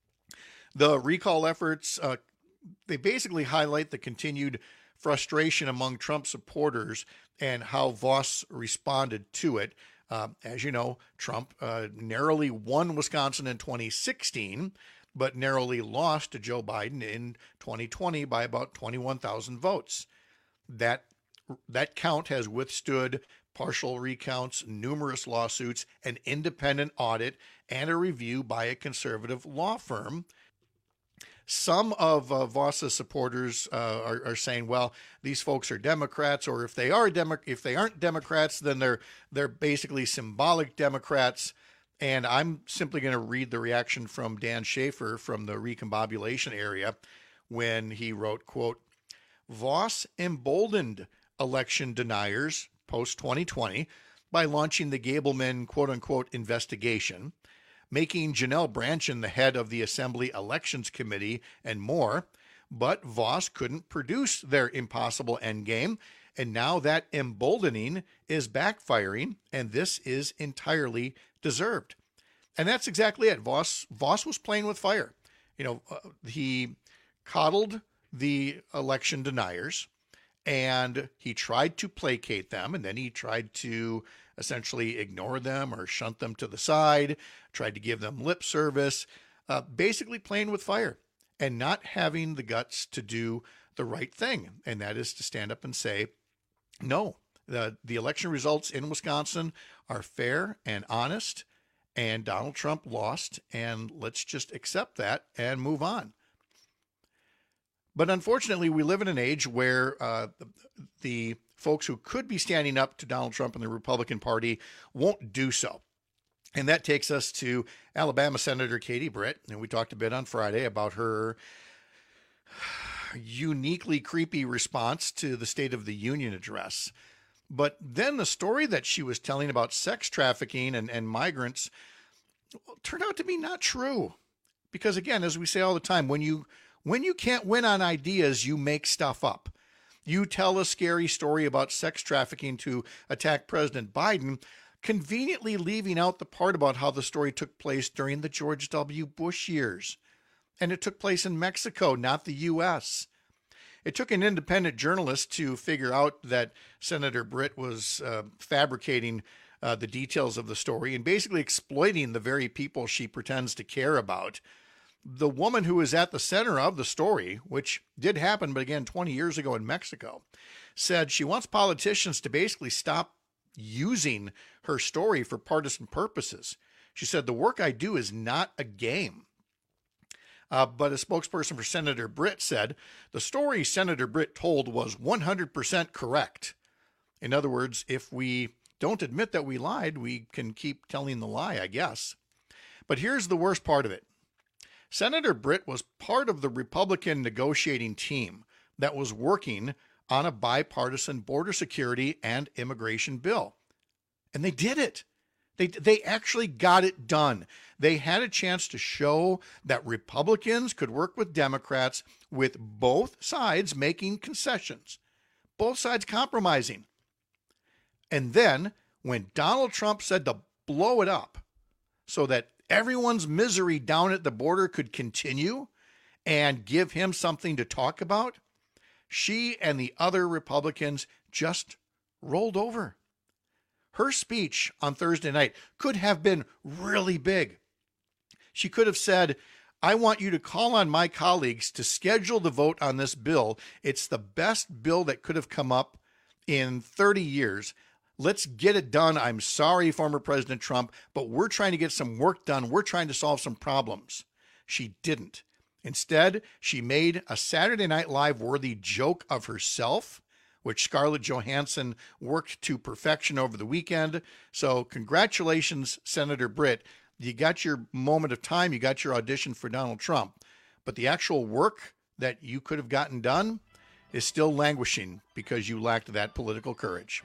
The recall efforts, they basically highlight the continued frustration among Trump supporters and how Vos responded to it. As you know, Trump narrowly won Wisconsin in 2016, but narrowly lost to Joe Biden in 2020 by about 21,000 votes. That count has withstood partial recounts, numerous lawsuits, an independent audit, and a review by a conservative law firm. Some of Vos's supporters are saying, well, these folks are Democrats, or if they aren't Democrats, then they're basically symbolic Democrats. And I'm simply going to read the reaction from Dan Schaefer from the Recombobulation area when he wrote, quote, Vos emboldened election deniers post-2020 by launching the Gableman, quote-unquote, investigation, making Janelle Brandtjen the head of the Assembly Elections Committee, and more. But Vos couldn't produce their impossible endgame, and now that emboldening is backfiring, and this is entirely deserved. And that's exactly it. Vos was playing with fire. He coddled the election deniers, and he tried to placate them, and then he tried to essentially ignore them or shunt them to the side, tried to give them lip service, basically playing with fire and not having the guts to do the right thing. And that is to stand up and say, no, the election results in Wisconsin are fair and honest, and Donald Trump lost, and let's just accept that and move on. But unfortunately, we live in an age where the folks who could be standing up to Donald Trump and the Republican Party won't do so. And that takes us to Alabama Senator Katie Britt. And we talked a bit on Friday about her uniquely creepy response to the State of the Union address. But then the story that she was telling about sex trafficking and migrants turned out to be not true. Because again, as we say all the time, when you When you can't win on ideas, you make stuff up. You tell a scary story about sex trafficking to attack President Biden, conveniently leaving out the part about how the story took place during the George W. Bush years. And it took place in Mexico, not the U.S. It took an independent journalist to figure out that Senator Britt was fabricating the details of the story and basically exploiting the very people she pretends to care about. The woman who is at the center of the story, which did happen, but again, 20 years ago in Mexico, said she wants politicians to basically stop using her story for partisan purposes. She said, the work I do is not a game. But a spokesperson for Senator Britt said, the story Senator Britt told was 100% correct. In other words, if we don't admit that we lied, we can keep telling the lie, I guess. But here's the worst part of it. Senator Britt was part of the Republican negotiating team that was working on a bipartisan border security and immigration bill. And they did it. They actually got it done. They had a chance to show that Republicans could work with Democrats with both sides making concessions, both sides compromising. And then when Donald Trump said to blow it up so that everyone's misery down at the border could continue and give him something to talk about, she and the other Republicans just rolled over. Her speech on Thursday night could have been really big. She could have said, I want you to call on my colleagues to schedule the vote on this bill. It's the best bill that could have come up in 30 years. Let's get it done. I'm sorry, former President Trump, but we're trying to get some work done. We're trying to solve some problems. She didn't. Instead, she made a Saturday Night Live worthy joke of herself, which Scarlett Johansson worked to perfection over the weekend. So congratulations, Senator Britt. You got your moment of time. You got your audition for Donald Trump. But the actual work that you could have gotten done is still languishing because you lacked that political courage.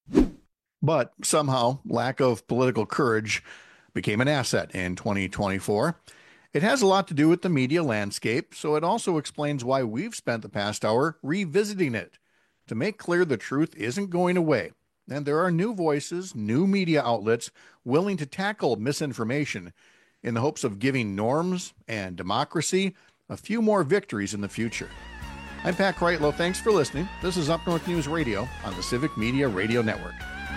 But somehow, lack of political courage became an asset in 2024. It has a lot to do with the media landscape, so it also explains why we've spent the past hour revisiting it, to make clear the truth isn't going away, and there are new voices, new media outlets willing to tackle misinformation in the hopes of giving norms and democracy a few more victories in the future. I'm Pat Kreitlow. Thanks for listening. This is Up North News Radio on the Civic Media Radio Network.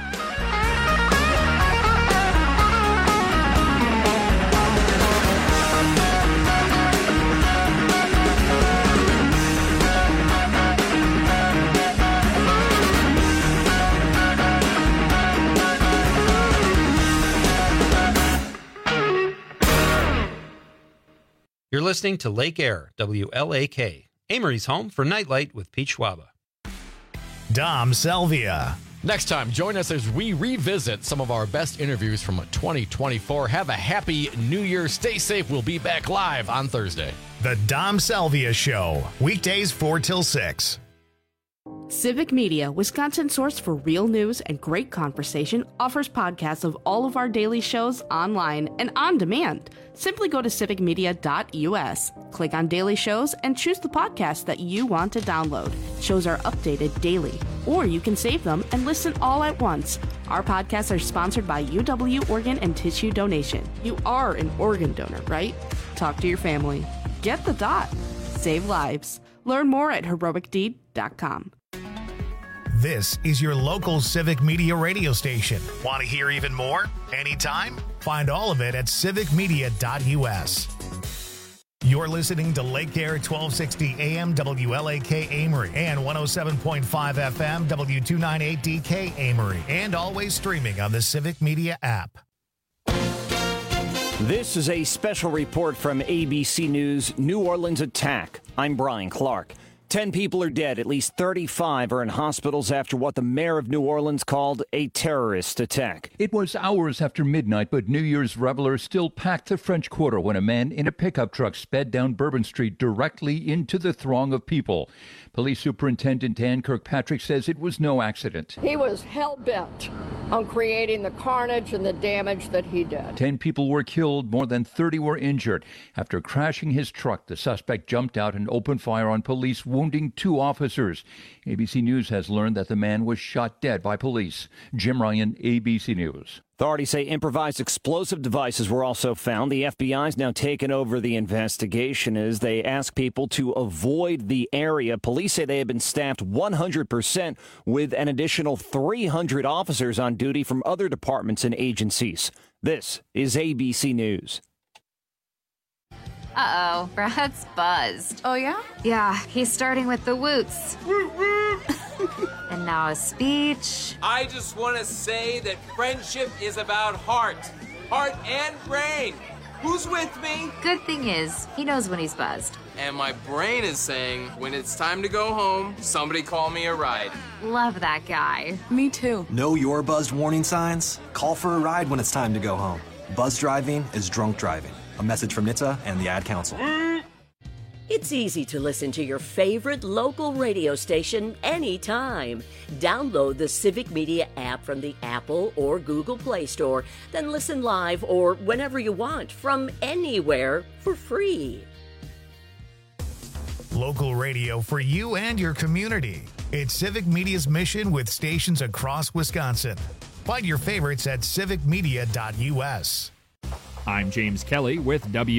You're listening to Lake Air, WLAK, Amory's home for Nightlight with Pete Schwaba. Dom Salvia. Next time, join us as we revisit some of our best interviews from 2024. Have a happy New Year. Stay safe. We'll be back live on Thursday. The Dom Salvia Show, weekdays 4 till 6. Civic Media, Wisconsin's source for real news and great conversation, offers podcasts of all of our daily shows online and on demand. Simply go to civicmedia.us, click on daily shows, and choose the podcast that you want to download. Shows are updated daily, or you can save them and listen all at once. Our podcasts are sponsored by UW Organ and Tissue Donation. You are an organ donor, right? Talk to your family. Get the dot. Save lives. Learn more at heroicdeed.com. This is your local Civic Media radio station. Want to hear even more? Anytime? Find all of it at civicmedia.us. You're listening to Lake Air 1260 AM WLAK Amory and 107.5 FM W298DK Amory, and always streaming on the Civic Media app. This is a special report from ABC News New Orleans attack. I'm Brian Clark. 10 people are dead. At least 35 are in hospitals after what the mayor of New Orleans called a terrorist attack. It was hours after midnight, but New Year's revelers still packed the French Quarter when a man in a pickup truck sped down Bourbon Street directly into the throng of people. Police Superintendent Dan Kirkpatrick says it was no accident. He was hell-bent on creating the carnage and the damage that he did. 10 people were killed, more than 30 were injured. After crashing his truck, the suspect jumped out and opened fire on police, wounding 2 officers. ABC News has learned that the man was shot dead by police. Jim Ryan, ABC News. Authorities say improvised explosive devices were also found. The FBI's now taken over the investigation as they ask people to avoid the area. Police say they have been staffed 100% with an additional 300 officers on duty from other departments and agencies. This is ABC News. Uh-oh, Brad's buzzed. Oh, yeah? Yeah, he's starting with the woots. And now a speech. I just want to say that friendship is about heart and brain. Who's with me? Good thing is, he knows when he's buzzed. And my brain is saying, when it's time to go home, somebody call me a ride. Love that guy. Me too. Know your buzzed warning signs? Call for a ride when it's time to go home. Buzz driving is drunk driving. A message from NHTSA and the Ad Council. It's easy to listen to your favorite local radio station anytime. Download the Civic Media app from the Apple or Google Play Store, then listen live or whenever you want from anywhere for free. Local radio for you and your community. It's Civic Media's mission with stations across Wisconsin. Find your favorites at civicmedia.us. I'm James Kelly with